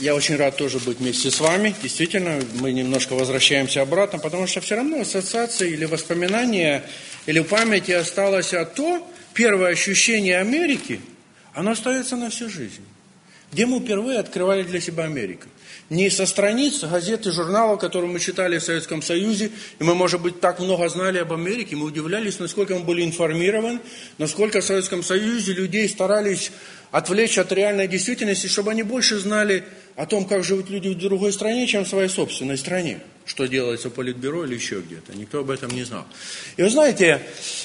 Я очень рад тоже быть вместе с вами. Действительно, мы немножко возвращаемся обратно, потому что все равно ассоциации или воспоминания, или в памяти осталось то первое ощущение Америки, оно остается на всю жизнь. Где мы впервые открывали для себя Америку? Не со страниц газет и журналов, которые мы читали в Советском Союзе, и мы, может быть, так много знали об Америке, мы удивлялись, насколько мы были информированы, насколько в Советском Союзе людей старались отвлечь от реальной действительности, чтобы они больше знали о том, как живут люди в другой стране, чем в своей собственной стране. Что делается в Политбюро или еще где-то. Никто об этом не знал. И вы знаете,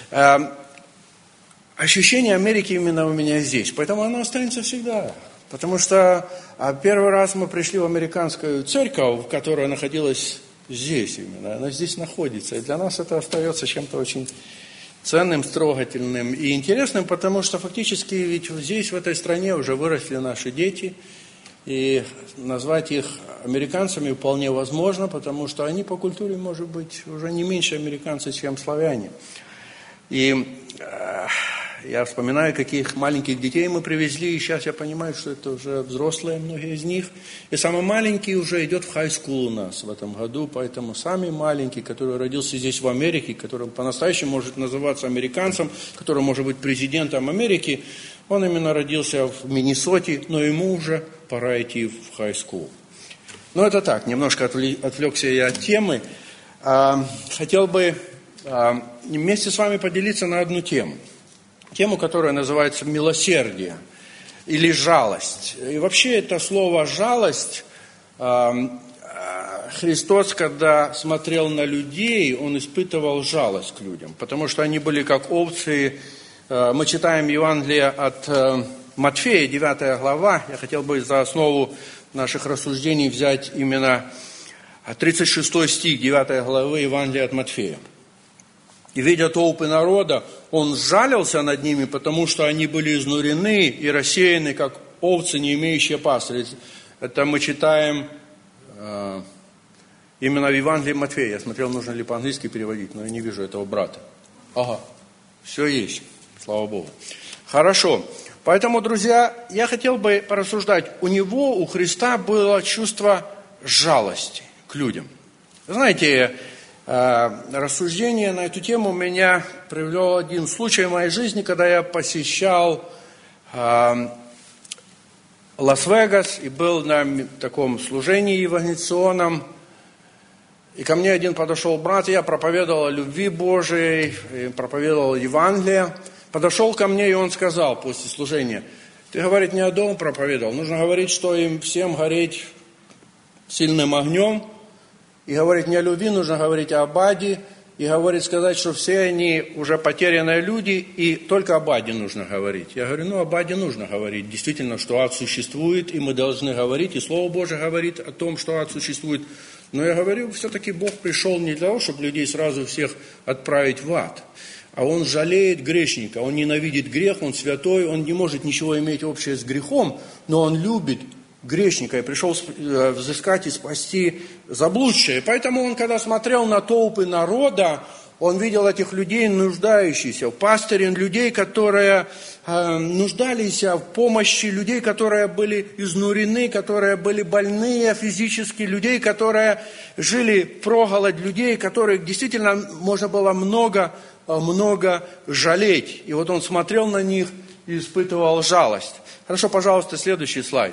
ощущение Америки именно у меня здесь. Поэтому оно останется всегда. Потому что первый раз мы пришли в американскую церковь, которая находилась здесь именно. Она здесь находится. И для нас это остается чем-то очень ценным, трогательным и интересным, потому что фактически ведь здесь, в этой стране, уже выросли наши дети. И назвать их американцами вполне возможно, потому что они по культуре, может быть, уже не меньше американцы, чем славяне. И я вспоминаю, каких маленьких детей мы привезли, и сейчас я понимаю, что это уже взрослые, многие из них. И самый маленький уже идет в хай-скул у нас в этом году, поэтому самый маленький, который родился здесь в Америке, который по-настоящему может называться американцем, который может быть президентом Америки, он именно родился в Миннесоте, но ему уже пора идти в хай-скул. Но это так, немножко отвлекся я от темы. Хотел бы вместе с вами поделиться на одну тему. Тему, которая называется «милосердие» или «жалость». И вообще это слово «жалость» Христос, когда смотрел на людей, Он испытывал жалость к людям, потому что они были как овцы. Мы читаем Евангелие от Матфея, 9 глава. Я хотел бы за основу наших рассуждений взять именно 36 стих 9 главы Евангелия от Матфея. И, видя толпы народа, Он сжалился над ними, потому что они были изнурены и рассеяны, как овцы, не имеющие пастыря. Это мы читаем именно в Евангелии Матфея. Я смотрел, нужно ли по-английски переводить, но я не вижу этого брата. Ага, все есть, слава Богу. Хорошо. Поэтому, друзья, я хотел бы порассуждать. У Христа было чувство жалости к людям. Знаете, рассуждение на эту тему меня привело один случай в моей жизни, когда я посещал Лас-Вегас и был на таком служении евангелиционном. И ко мне один подошел брат, я проповедовал о любви Божией, проповедовал Евангелие. Подошел ко мне, и он сказал после служения: ты, говорит, не о дом проповедовал, нужно говорить, что им всем гореть сильным огнем. И говорит, не о любви, нужно говорить о Аде. И говорит, сказать, что все они уже потерянные люди, и только об Аде нужно говорить. Я говорю, об Аде нужно говорить. Действительно, что ад существует, и мы должны говорить. И Слово Божие говорит о том, что ад существует. Но я говорю, все-таки Бог пришел не для того, чтобы людей сразу всех отправить в ад. А Он жалеет грешника, Он ненавидит грех, Он святой, Он не может ничего иметь общее с грехом, но Он любит грешника и пришел взыскать и спасти заблудшие. Поэтому Он, когда смотрел на толпы народа, Он видел этих людей, нуждающихся в пастыре, людей, которые нуждались в помощи, людей, которые были изнурены, которые были больные физически, людей, которые жили впроголодь, людей, которых действительно можно было много жалеть. И вот Он смотрел на них и испытывал жалость. Хорошо, пожалуйста, следующий слайд.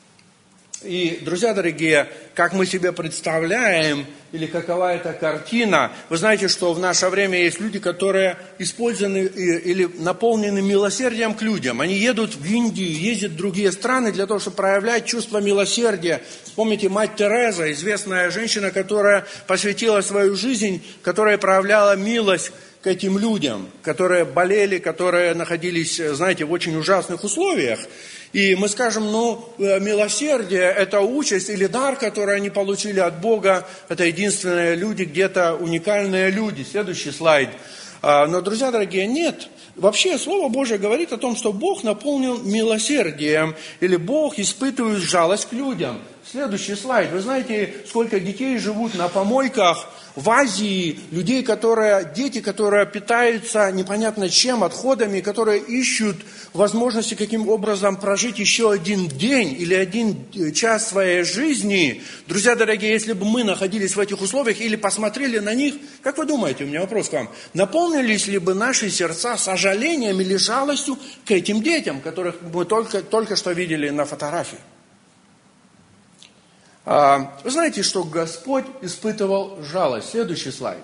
И, друзья дорогие, как мы себе представляем, или какова эта картина, вы знаете, что в наше время есть люди, которые использованы или наполнены милосердием к людям. Они едут в Индию, ездят в другие страны для того, чтобы проявлять чувство милосердия. Вспомните, мать Тереза, известная женщина, которая посвятила свою жизнь, которая проявляла милость к этим людям, которые болели, которые находились, знаете, в очень ужасных условиях. И мы скажем, милосердие – это участь или дар, который они получили от Бога. Это единственные люди, где-то уникальные люди. Следующий слайд. Но, друзья дорогие, нет. Вообще, Слово Божие говорит о том, что Бог наполнен милосердием, или Бог испытывает жалость к людям. Следующий слайд. Вы знаете, сколько детей живут на помойках в Азии, дети, которые питаются непонятно чем, отходами, которые ищут возможности каким образом прожить еще один день или один час своей жизни. Друзья дорогие, если бы мы находились в этих условиях или посмотрели на них, как вы думаете, у меня вопрос к вам, наполнились ли бы наши сердца сожалением или жалостью к этим детям, которых мы только что видели на фотографии? Вы знаете, что Господь испытывал жалость. Следующий слайд.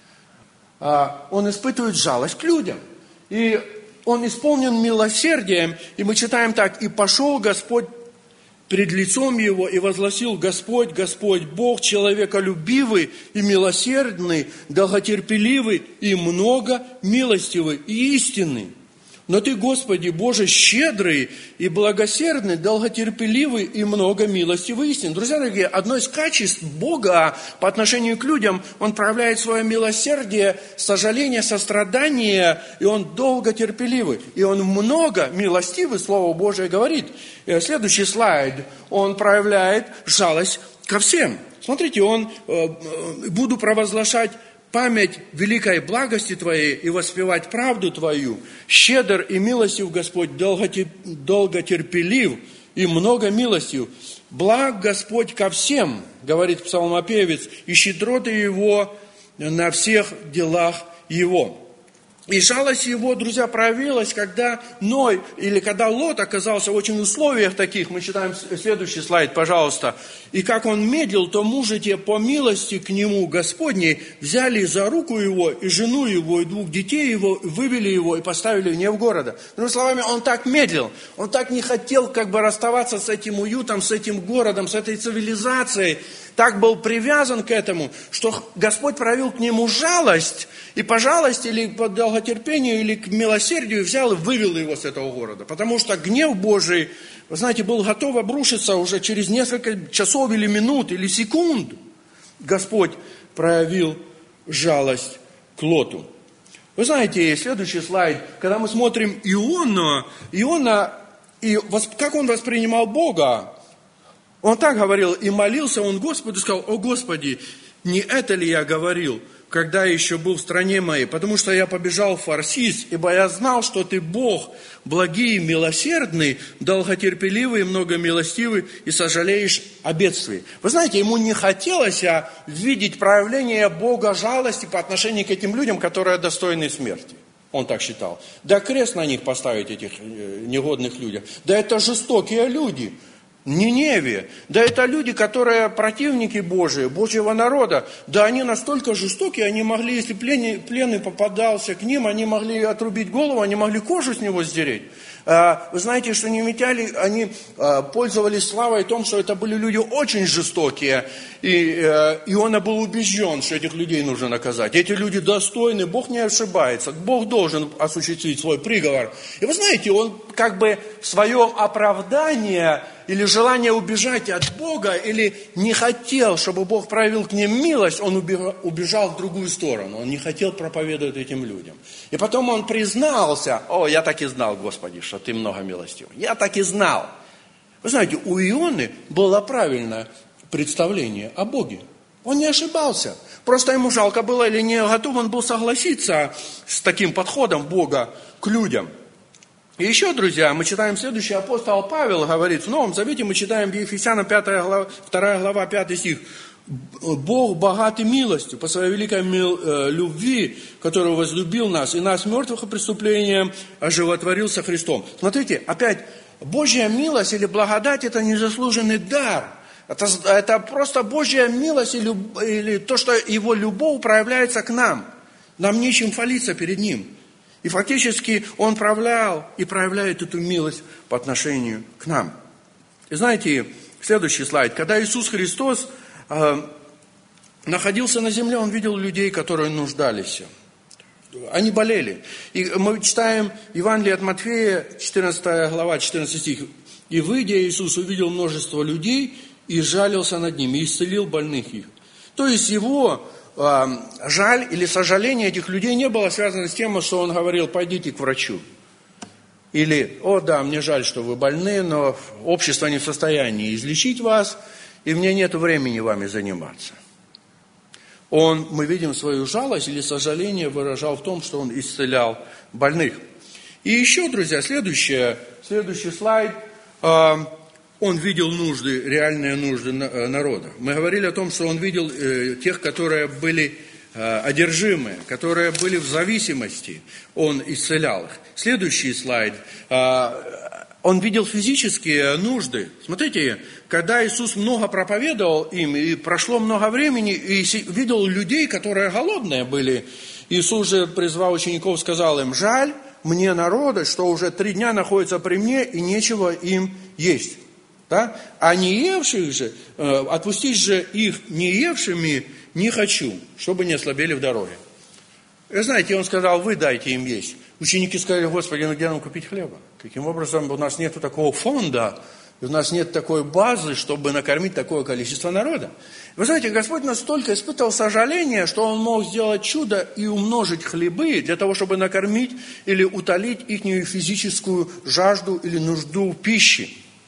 Он испытывает жалость к людям. И Он исполнен милосердием. И мы читаем так. «И пошел Господь пред лицом Его, и возгласил: Господь, Господь, Бог человеколюбивый и милосердный, долготерпеливый и много милостивый и истинный. Но Ты, Господи, Боже, щедрый и благосердный, долготерпеливый и много милостивый и истинный». Друзья дорогие, одно из качеств Бога по отношению к людям, Он проявляет свое милосердие, сожаление, сострадание, и Он долготерпеливый, и Он много милостивый, Слово Божие говорит. Следующий слайд. Он проявляет жалость ко всем. Смотрите, «Буду провозглашать память великой благости Твоей и воспевать правду Твою. Щедр и милостив Господь, долготерпелив и много милостив. Благ Господь ко всем, говорит псалмопевец, и щедроты Его на всех делах Его». И жалость Его, друзья, проявилась, когда Ной, или когда Лот оказался в очень условиях таких. Мы читаем следующий слайд, пожалуйста. «И как он медлил, то мужи те по милости к нему Господней взяли за руку его, и жену его, и 2 детей его, вывели его и поставили вне города». Другими словами, он так медлил, он так не хотел расставаться с этим уютом, с этим городом, с этой цивилизацией, так был привязан к этому, что Господь проявил к нему жалость, и по жалости, или по долготерпению, или к милосердию взял и вывел его с этого города. Потому что гнев Божий, вы знаете, был готов обрушиться уже через несколько часов или минут, или секунд. Господь проявил жалость к Лоту. Вы знаете, следующий слайд, когда мы смотрим Иона, и как он воспринимал Бога, он так говорил: «И молился он Господу, сказал: О Господи, не это ли я говорил, когда еще был в стране моей? Потому что я побежал в Фарсис, ибо я знал, что Ты Бог, благий и милосердный, долготерпеливый и многомилостивый, и сожалеешь о бедствии». Вы знаете, ему не хотелось видеть проявление Бога жалости по отношению к этим людям, которые достойны смерти. Он так считал. Да крест на них поставить, этих негодных людях. Да это жестокие люди. Ниневия, да это люди, которые противники Божии, Божьего народа, да они настолько жестокие, они могли, если пленный попадался к ним, они могли отрубить голову, они могли кожу с него сдереть. Вы знаете, что немитяне, они пользовались славой о том, что это были люди очень жестокие, и Иона был убежден, что этих людей нужно наказать. Эти люди достойны, Бог не ошибается, Бог должен осуществить свой приговор. И вы знаете, он в свое оправдание или желание убежать от Бога, или не хотел, чтобы Бог проявил к ним милость, он убежал в другую сторону. Он не хотел проповедовать этим людям. И потом он признался: «О, я так и знал, Господи, что Ты много милостив. Я так и знал». Вы знаете, у Ионы было правильное представление о Боге. Он не ошибался. Просто ему жалко было или не готов он был согласиться с таким подходом Бога к людям. И еще, друзья, мы читаем следующий, апостол Павел говорит, в Новом Завете мы читаем в Ефесянам 2 глава, 5 стих. «Бог богатый милостью по своей великой любви, которую возлюбил нас, и нас, мертвых и преступлением, оживотворил со Христом». Смотрите, опять, Божья милость или благодать – это незаслуженный дар. Это просто Божья милость или то, что Его любовь проявляется к нам. Нам нечем хвалиться перед Ним. И фактически Он проявлял и проявляет эту милость по отношению к нам. И знаете, следующий слайд. Когда Иисус Христос находился на земле, Он видел людей, которые нуждались. Они болели. И мы читаем Евангелие от Матфея, 14 глава, 14 стих. «И выйдя, Иисус увидел множество людей и жалился над ними, и исцелил больных их». То есть Его жаль или сожаление этих людей не было связано с тем, что Он говорил: пойдите к врачу. Или: о да, мне жаль, что вы больны, но общество не в состоянии излечить вас, и мне нет времени вами заниматься. Мы видим свою жалость или сожаление выражал в том, что он исцелял больных. И еще, друзья, следующий слайд. Он видел нужды, реальные нужды народа. Мы говорили о том, что он видел тех, которые были одержимые, которые были в зависимости. Он исцелял их. Следующий слайд. Он видел физические нужды. Смотрите, когда Иисус много проповедовал им, и прошло много времени, и видел людей, которые голодные были, Иисус же, призвав учеников, сказал им: «Жаль мне народа, что уже 3 дня находится при мне, и нечего им есть». Да? А не евших же, отпустить же их не евшими не хочу, чтобы не ослабели в дороге. Вы знаете, он сказал: вы дайте им есть. Ученики сказали: Господи, где нам купить хлеба? Каким образом у нас нет такого фонда, у нас нет такой базы, чтобы накормить такое количество народа? Вы знаете, Господь настолько испытывал сожаление, что Он мог сделать чудо и умножить хлебы для того, чтобы накормить или утолить их физическую жажду или нужду в пище.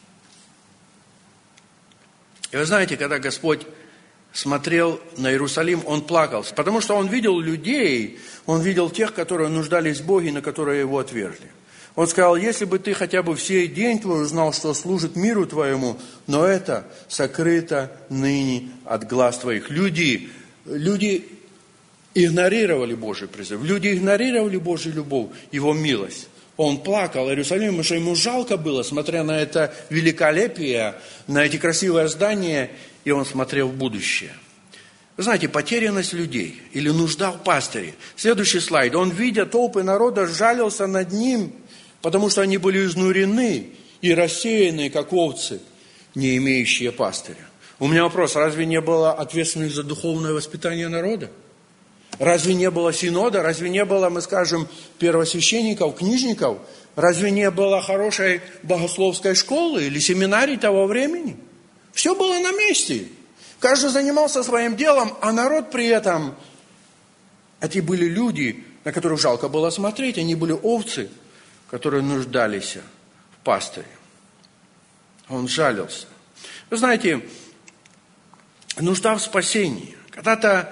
И вы знаете, когда Господь смотрел на Иерусалим, Он плакал, потому что Он видел людей, Он видел тех, которые нуждались в Боге, на которые Его отвергли. Он сказал: если бы ты хотя бы в сей день твой узнал, что служит миру твоему, но это сокрыто ныне от глаз твоих. Люди игнорировали Божий призыв, люди игнорировали Божью любовь, Его милость. Он плакал о Иерусалиме, потому что ему жалко было, смотря на это великолепие, на эти красивые здания, и он смотрел в будущее. Вы знаете, потерянность людей или нужда в пастыре. Следующий слайд. Он, видя толпы народа, жалился над ним, потому что они были изнурены и рассеяны, как овцы, не имеющие пастыря. У меня вопрос: разве не было ответственных за духовное воспитание народа? Разве не было синода? Разве не было, мы скажем, первосвященников, книжников? Разве не было хорошей богословской школы или семинарий того времени? Все было на месте. Каждый занимался своим делом, а народ при этом... Эти были люди, на которых жалко было смотреть. Они были овцы, которые нуждались в пастыре. Он жалился. Вы знаете, нужда в спасении. Когда-то...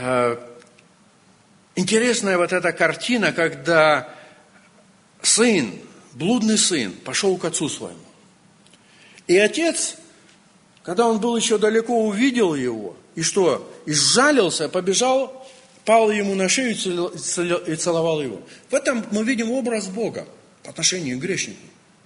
Интересная вот эта картина, когда сын, блудный сын, пошел к отцу своему. И отец, когда он был еще далеко, увидел его, и что? И сжалился, побежал, пал ему на шею и целовал его. В этом мы видим образ Бога по отношению к грешнику.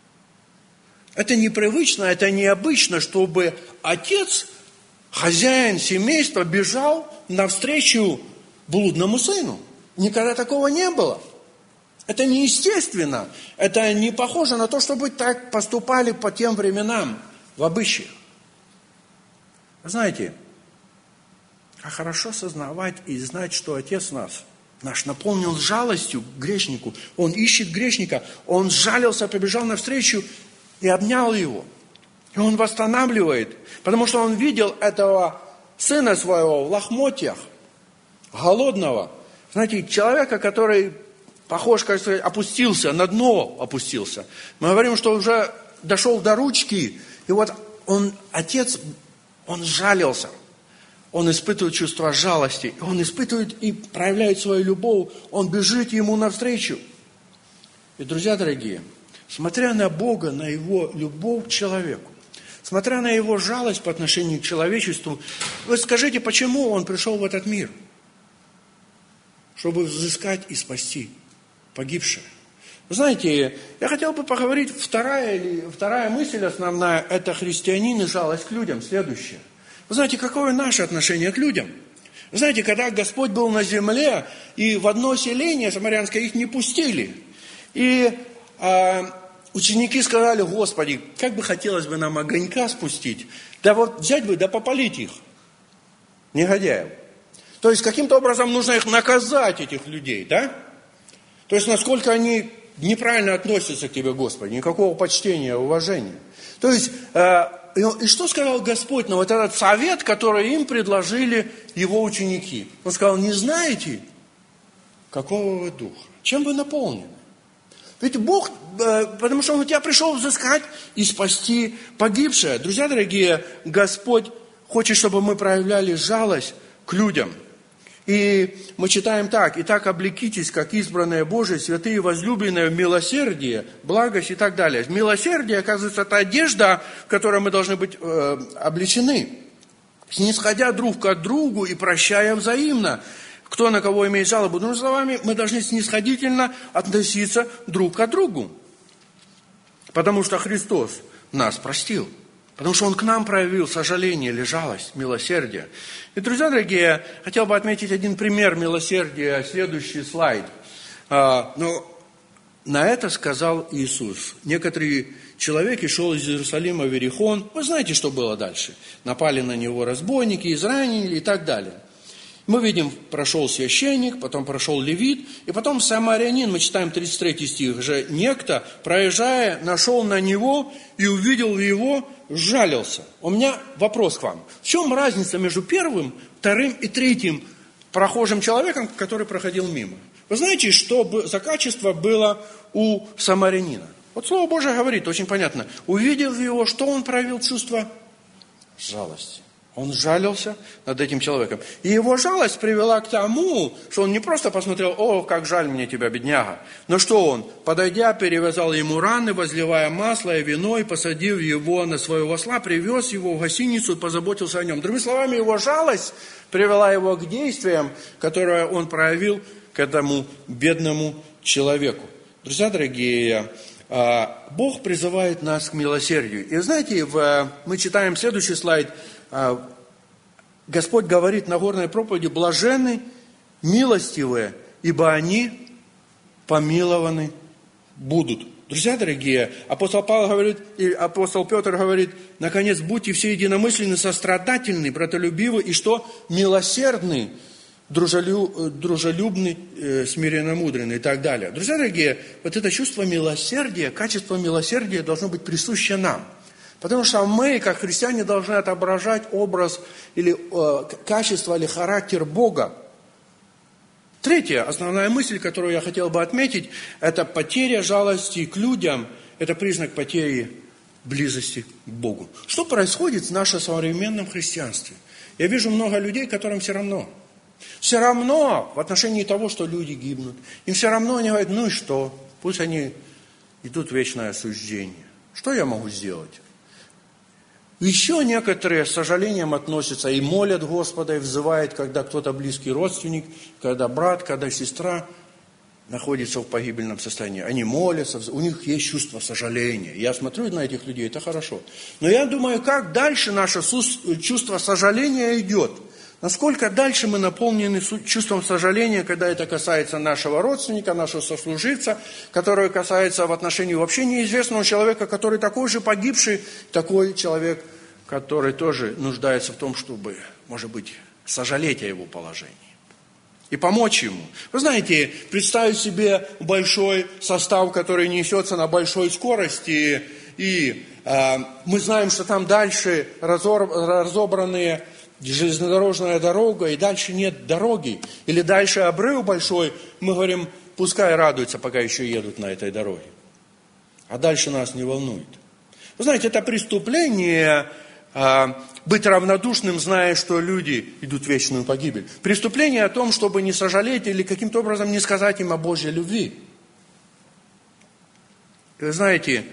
Это непривычно, это необычно, чтобы отец, хозяин семейства, бежал навстречу блудному сыну. Никогда такого не было. Это неестественно. Это не похоже на то, чтобы так поступали по тем временам в обычаях. Вы знаете, как хорошо сознавать и знать, что Отец наш наполнил жалостью к грешнику. Он ищет грешника. Он сжалился, побежал навстречу и обнял его. И он восстанавливает, потому что он видел этого сына своего в лохмотьях, голодного. Знаете, человека, который, похож, кажется, опустился, на дно опустился. Мы говорим, что уже дошел до ручки, и вот отец, он жалился. Он испытывает чувство жалости, он испытывает и проявляет свою любовь, он бежит ему навстречу. И, друзья дорогие, смотря на Бога, на Его любовь к человеку, смотря на Его жалость по отношению к человечеству, вы скажите, почему Он пришел в этот мир? Чтобы взыскать и спасти погибших. Вы знаете, я хотел бы поговорить, вторая мысль основная, это христианин и жалость к людям. Следующее. Вы знаете, какое наше отношение к людям? Вы знаете, когда Господь был на земле, и в одно селение самарянское их не пустили. И ученики сказали: Господи, как бы хотелось бы нам огонька спустить, да вот взять бы, да попалить их, негодяев. То есть, каким-то образом нужно их наказать, этих людей, да? То есть, насколько они неправильно относятся к Тебе, Господи, никакого почтения, уважения. То есть, и что сказал Господь на вот этот совет, который им предложили Его ученики? Он сказал: не знаете, какого вы духа, чем вы наполнены? Ведь Бог, потому что Он у тебя пришел взыскать и спасти погибшее. Друзья дорогие, Господь хочет, чтобы мы проявляли жалость к людям. И мы читаем так: «Итак, облекитесь, как избранные Божии, святые, возлюбленные, в милосердие, благость» и так далее. Милосердие, оказывается, это одежда, в которой мы должны быть облечены, снисходя друг к другу и прощая взаимно, кто на кого имеет жалобу. Другими словами, мы должны снисходительно относиться друг к другу, потому что Христос нас простил. Потому что Он к нам проявил сожаление или жалость, милосердие. И, друзья дорогие, хотел бы отметить один пример милосердия. Следующий слайд. Но на это сказал Иисус. Некоторый человек шел из Иерусалима в Иерихон. Вы знаете, что было дальше. Напали на него разбойники, изранили и так далее. Мы видим, прошел священник, потом прошел левит, и потом самарянин, мы читаем 33 стих, же некто, проезжая, нашел на него и увидел его, сжалился. У меня вопрос к вам. В чем разница между первым, вторым и третьим прохожим человеком, который проходил мимо? Вы знаете, что за качество было у самарянина? Вот Слово Божие говорит, очень понятно. Увидел его, что он проявил чувство жалости. Он сжалился над этим человеком. И его жалость привела к тому, что он не просто посмотрел: «О, как жаль мне тебя, бедняга». Но что он, подойдя, перевязал ему раны, возливая масло и вино, и, посадив его на своего осла, привез его в гостиницу и позаботился о нем. Другими словами, его жалость привела его к действиям, которые он проявил к этому бедному человеку. Друзья дорогие, Бог призывает нас к милосердию. И знаете, мы читаем следующий слайд. Господь говорит на Нагорной проповеди: «Блаженны милостивые, ибо они помилованы будут». Друзья дорогие, апостол Павел говорит, и апостол Петр говорит: «Наконец, будьте все единомысленны, сострадательны, братолюбивы, и что? Милосердны, дружелюбны, смиренномудренны» и так далее. Друзья дорогие, вот это чувство милосердия, качество милосердия должно быть присуще нам. Потому что мы, как христиане, должны отображать образ или качество, или характер Бога. Третья основная мысль, которую я хотел бы отметить, это потеря жалости к людям, это признак потери близости к Богу. Что происходит в нашем современном христианстве? Я вижу много людей, которым все равно. Все равно в отношении того, что люди гибнут. Им все равно, они говорят: ну и что? Пусть они идут в вечное осуждение. Что я могу сделать? Еще некоторые с сожалением относятся и молят Господа, и взывают, когда кто-то близкий родственник, когда брат, когда сестра находится в погибельном состоянии. Они молятся, у них есть чувство сожаления. Я смотрю на этих людей, это хорошо. Но я думаю, как дальше наше чувство сожаления идет? Насколько дальше мы наполнены чувством сожаления, когда это касается нашего родственника, нашего сослуживца, которое касается в отношении вообще неизвестного человека, который такой же погибший, такой человек, который тоже нуждается в том, чтобы, может быть, сожалеть о его положении и помочь ему. Вы знаете, представить себе большой состав, который несется на большой скорости, и мы знаем, что там дальше разобранные железнодорожная дорога, и дальше нет дороги. Или дальше обрыв большой, мы говорим: пускай радуются, пока еще едут на этой дороге. А дальше нас не волнует. Вы знаете, это преступление быть равнодушным, зная, что люди идут в вечную погибель. Преступление о том, чтобы не сожалеть или каким-то образом не сказать им о Божьей любви. И вы знаете,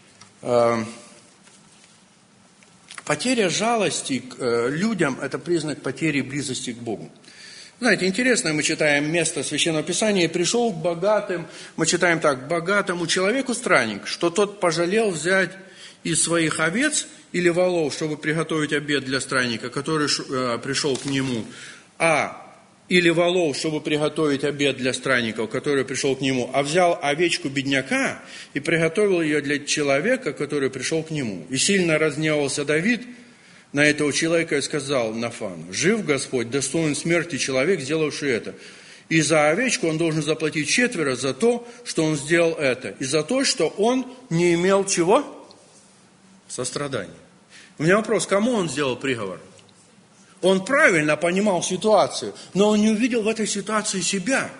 потеря жалости к людям – это признак потери близости к Богу. Знаете, интересно, мы читаем место Священного Писания: «Пришел к богатым», мы читаем так: «богатому человеку странник, что тот пожалел взять из своих овец или волов, чтобы приготовить обед для странника, который пришел к нему, или волов, чтобы приготовить обед для странников, который пришел к нему, а взял овечку бедняка и приготовил ее для человека, который пришел к нему. И сильно разгневался Давид на этого человека и сказал Нафану: жив Господь, достоин смерти человек, сделавший это. И за овечку он должен заплатить 4 за то, что он сделал это, и за то, что он не имел чего? Сострадания. У меня вопрос: кому он сделал приговор? Он правильно понимал ситуацию, но он не увидел в этой ситуации себя.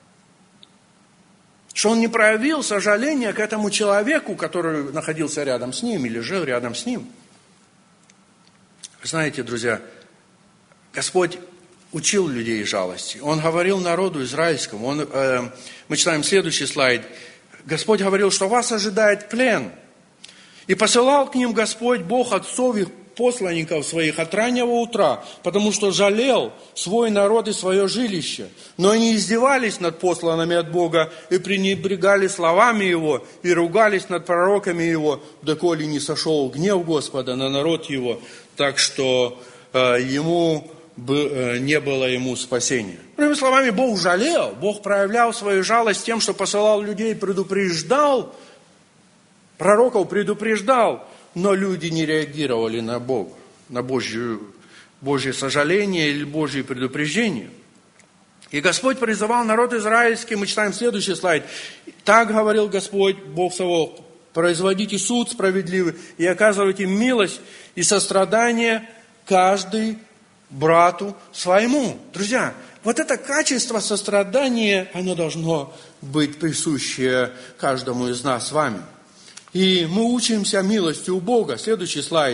Что он не проявил сожаления к этому человеку, который находился рядом с ним или жил рядом с ним. Знаете, друзья, Господь учил людей жалости. Он говорил народу израильскому. Мы читаем следующий слайд. Господь говорил, что вас ожидает плен. И посылал к ним Господь, Бог отцов их, посланников своих от раннего утра, потому что жалел свой народ и свое жилище. Но они издевались над посланными от Бога и пренебрегали словами Его, и ругались над пророками Его, доколе не сошел гнев Господа на народ Его, так что не было ему спасения. Другими словами, Бог жалел, Бог проявлял свою жалость тем, что посылал людей, предупреждал, пророков предупреждал, но люди не реагировали на Бога, на Божье сожаление или Божье предупреждение. И Господь призывал народ израильский, мы читаем следующий слайд. Так говорил Господь, Бог Саваоф: производите суд справедливый и оказывайте милость и сострадание каждый брату своему. Друзья, вот это качество сострадания, оно должно быть присуще каждому из нас с вами. И мы учимся милости у Бога. Следующий слайд.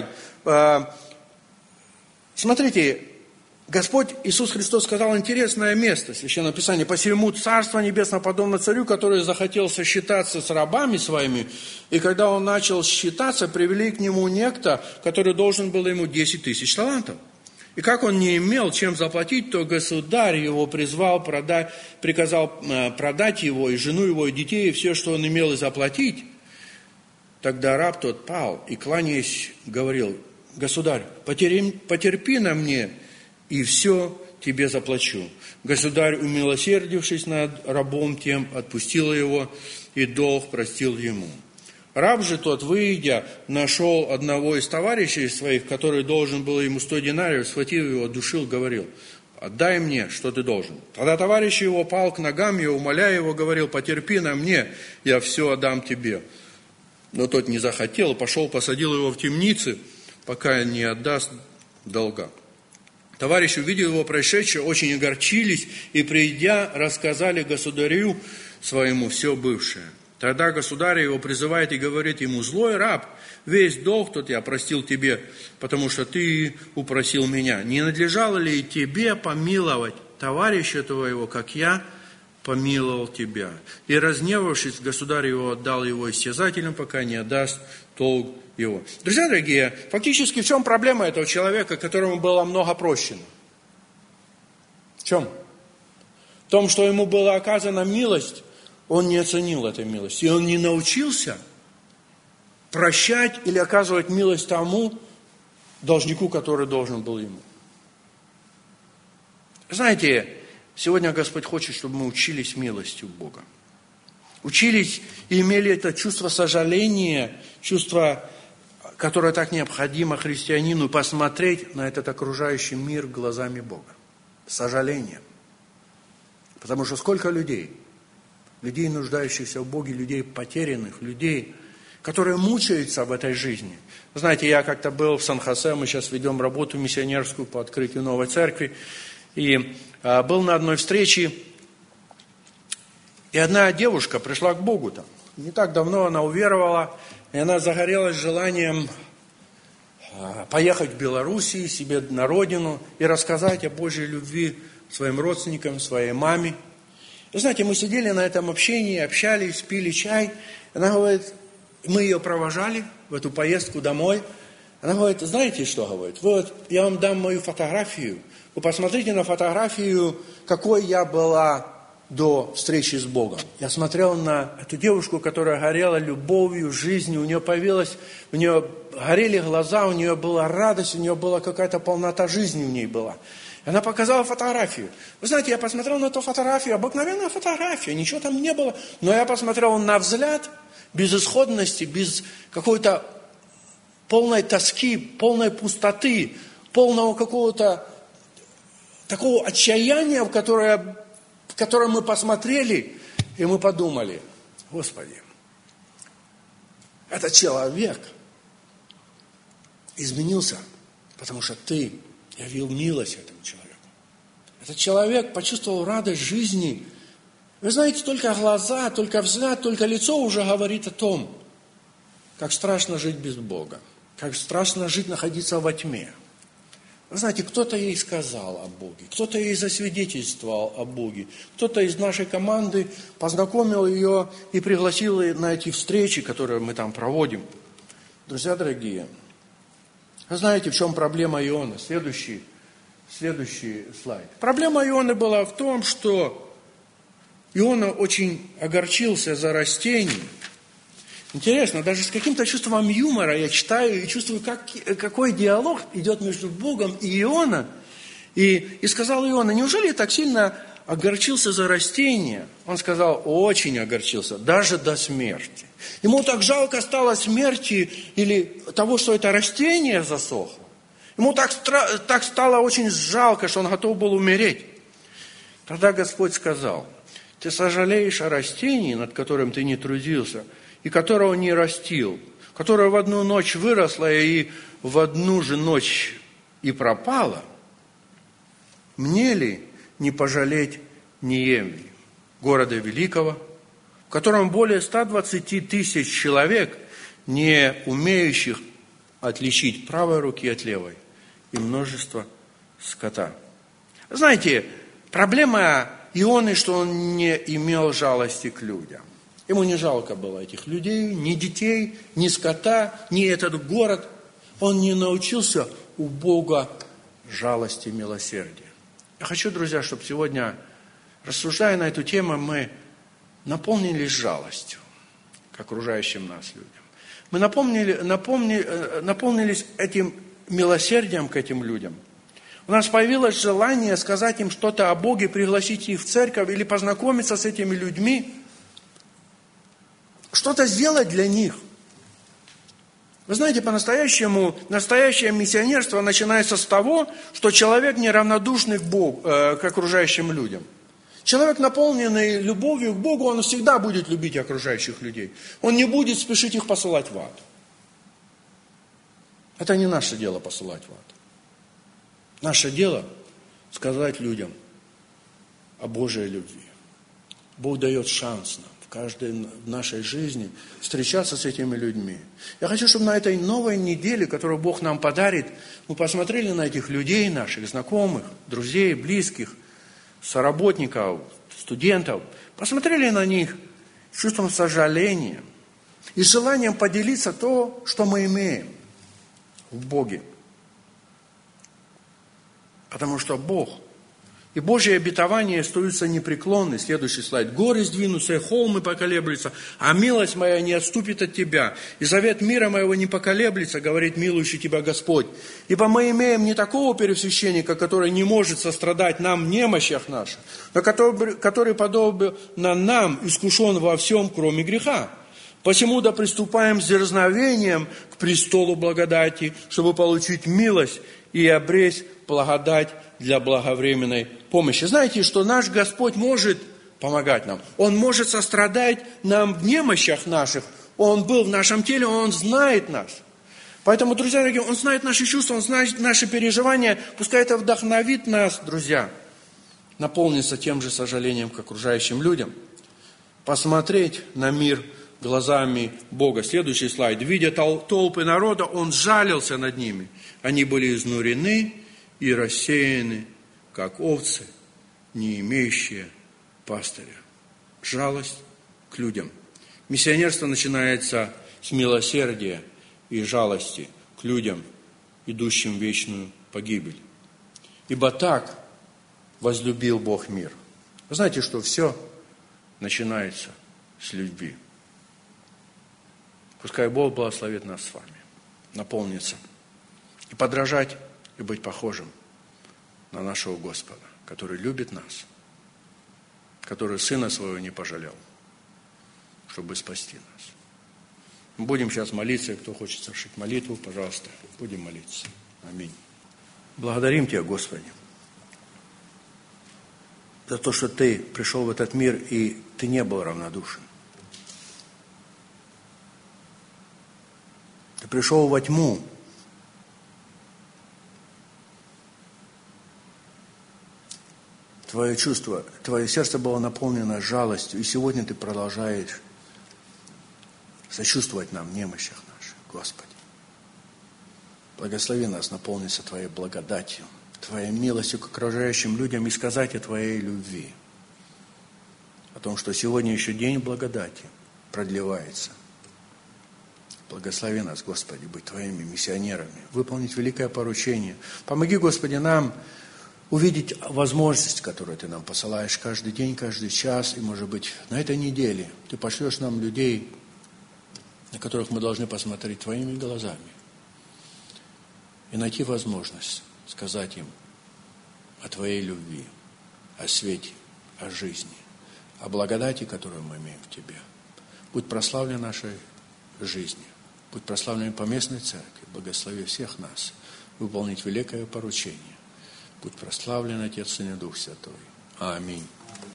Смотрите, Господь Иисус Христос сказал интересное место в Священном Писании. «Посему Царство Небесное подобно царю, который захотел сосчитаться с рабами своими, и когда он начал считаться, привели к нему некто, который должен был ему 10 000 талантов. И как он не имел чем заплатить, то государь его приказал продать его, и жену его, и детей, и все, что он имел, и заплатить». Тогда раб тот пал и, кланяясь, говорил: «Государь, потерпи на мне, и все тебе заплачу». Государь, умилосердившись над рабом тем, отпустил его, и долг простил ему. Раб же тот, выйдя, нашел одного из товарищей своих, который должен был ему 100 динариев, схватил его, душил, говорил: «Отдай мне, что ты должен». Тогда товарищ его пал к ногам его, умоляя его, говорил: «Потерпи на мне, я все отдам тебе». Но тот не захотел, пошел, посадил его в темнице, пока не отдаст долга. Товарищи, увидев его происшедшее, очень огорчились и, придя, рассказали государю своему все бывшее. Тогда государь его призывает и говорит ему: «Злой раб, весь долг тот я простил тебе, потому что ты упросил меня. Не надлежало ли тебе помиловать товарища твоего, как я помиловал тебя?» И, разгневавшись, государь его отдал его истязателям, пока не отдаст долг его. Друзья дорогие, фактически в чем проблема этого человека, которому было много прощено? В чем? В том, что ему была оказана милость, он не оценил этой милости. И он не научился прощать или оказывать милость тому должнику, который должен был ему. Знаете, сегодня Господь хочет, чтобы мы учились милости у Бога. Учились и имели это чувство сожаления, чувство, которое так необходимо христианину, посмотреть на этот окружающий мир глазами Бога. Сожаление. Потому что сколько людей, нуждающихся в Боге, людей потерянных, людей, которые мучаются в этой жизни. Знаете, я как-то был в Сан-Хосе, мы сейчас ведем работу миссионерскую по открытию новой церкви, и был на одной встрече, и одна девушка пришла к Богу там. Не так давно она уверовала, и она загорелась желанием поехать в Белоруссию, себе на родину, и рассказать о Божьей любви своим родственникам, своей маме. И знаете, мы сидели на этом общении, общались, пили чай. Она говорит, мы ее провожали в эту поездку домой. Она говорит: знаете, что говорит? Вот я вам дам мою фотографию. Вы посмотрите на фотографию, какой я была до встречи с Богом. Я смотрел на эту девушку, которая горела любовью, жизнью. У нее горели глаза, у нее была радость, у нее была какая-то полнота жизни у ней была. Она показала фотографию. Вы знаете, я посмотрел на эту фотографию, обыкновенная фотография, ничего там не было. Но я посмотрел на взгляд безысходности, без какой-то полной тоски, полной пустоты, полного какого-то такого отчаяния, в которое мы посмотрели, и мы подумали: Господи, этот человек изменился, потому что Ты явил милость этому человеку. Этот человек почувствовал радость жизни. Вы знаете, только глаза, только взгляд, только лицо уже говорит о том, как страшно жить без Бога, как страшно жить, находиться во тьме. Вы знаете, кто-то ей сказал о Боге, кто-то ей засвидетельствовал о Боге, кто-то из нашей команды познакомил ее и пригласил ее на эти встречи, которые мы там проводим. Друзья дорогие, вы знаете, в чем проблема Ионы? Следующий слайд. Проблема Ионы была в том, что Иона очень огорчился за растение. Интересно, даже с каким-то чувством юмора я читаю и чувствую, какой диалог идет между Богом и Иона. И сказал Иона: неужели так сильно огорчился за растение? Он сказал: очень огорчился, даже до смерти. Ему так жалко стало смерти или того, что это растение засохло. Ему так стало очень жалко, что он готов был умереть. Тогда Господь сказал: ты сожалеешь о растении, над которым ты не трудился, и которого не растил, которое в одну ночь выросло и в одну же ночь и пропало? Мне ли не пожалеть Ниемии, города великого, в котором более 120 тысяч человек, не умеющих отличить правой руки от левой, и множество скота? Знаете, проблема Ионы, что он не имел жалости к людям. Ему не жалко было этих людей, ни детей, ни скота, ни этот город. Он не научился у Бога жалости и милосердия. Я хочу, друзья, чтобы сегодня, рассуждая на эту тему, мы наполнились жалостью к окружающим нас людям. Мы наполнились этим милосердием к этим людям. У нас появилось желание сказать им что-то о Боге, пригласить их в церковь или познакомиться с этими людьми, что-то сделать для них. Вы знаете, по-настоящему, настоящее миссионерство начинается с того, что человек неравнодушный к Богу, к окружающим людям. Человек, наполненный любовью к Богу, он всегда будет любить окружающих людей. Он не будет спешить их посылать в ад. Это не наше дело посылать в ад. Наше дело сказать людям о Божьей любви. Бог дает шанс нам в нашей жизни встречаться с этими людьми. Я хочу, чтобы на этой новой неделе, которую Бог нам подарит, мы посмотрели на этих людей наших, знакомых, друзей, близких, соработников, студентов, посмотрели на них с чувством сожаления и с желанием поделиться то, что мы имеем в Боге. Потому что Бог и Божьи обетования остаются непреклонны. Следующий слайд. Горы сдвинутся, и холмы поколеблются, а милость моя не отступит от тебя. И завет мира моего не поколеблется, говорит милующий тебя Господь. Ибо мы имеем не такого первосвященника, который не может сострадать нам в немощах наших, но который подобно нам искушен во всем, кроме греха. Посему да приступаем с дерзновением к престолу благодати, чтобы получить милость и обресть благодать для благовременной помощи. Знаете, что наш Господь может помогать нам. Он может сострадать нам в немощах наших. Он был в нашем теле, Он знает нас. Поэтому, друзья дорогие, Он знает наши чувства, Он знает наши переживания. Пускай это вдохновит нас, друзья, наполниться тем же сожалением к окружающим людям. Посмотреть на мир глазами Бога. Следующий слайд. Видя толпы народа, Он жалился над ними. Они были изнурены и рассеяны, как овцы, не имеющие пастыря. Жалость к людям. Миссионерство начинается с милосердия и жалости к людям, идущим в вечную погибель. Ибо так возлюбил Бог мир. Вы знаете, что все начинается с любви. Пускай Бог благословит нас с вами наполниться и подражать, и быть похожим на нашего Господа, который любит нас, который Сына Своего не пожалел, чтобы спасти нас. Мы будем сейчас молиться, и кто хочет совершить молитву, пожалуйста, будем молиться. Аминь. Благодарим Тебя, Господи, за то, что Ты пришел в этот мир, и Ты не был равнодушен. Ты пришел во тьму, Твое чувство, Твое сердце было наполнено жалостью, и сегодня Ты продолжаешь сочувствовать нам в немощах наших, Господи. Благослови нас наполниться Твоей благодатью, Твоей милостью к окружающим людям и сказать о Твоей любви. О том, что сегодня еще день благодати продлевается. Благослови нас, Господи, быть Твоими миссионерами, выполнить великое поручение. Помоги, Господи, нам увидеть возможность, которую Ты нам посылаешь каждый день, каждый час, и, может быть, на этой неделе Ты пошлешь нам людей, на которых мы должны посмотреть Твоими глазами и найти возможность сказать им о Твоей любви, о свете, о жизни, о благодати, которую мы имеем в Тебе. Будь прославлен нашей жизни, будь прославлен поместной церкви, благослови всех нас выполнить великое поручение. Будь прославлен Отец, Сын и Дух Святой. Аминь.